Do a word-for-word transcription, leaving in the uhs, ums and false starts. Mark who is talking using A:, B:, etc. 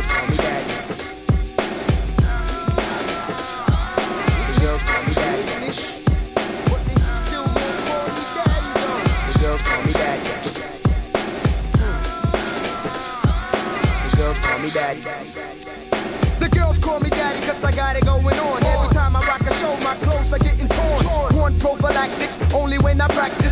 A: girls call me daddy. The girls call me daddy. But they still won't call me daddy though. The girls call me daddy. The girls call me daddy. The girls call me daddy cause I got it going on. Every time I rock a show, my clothes are getting torn. One prophylactics, only when I practice.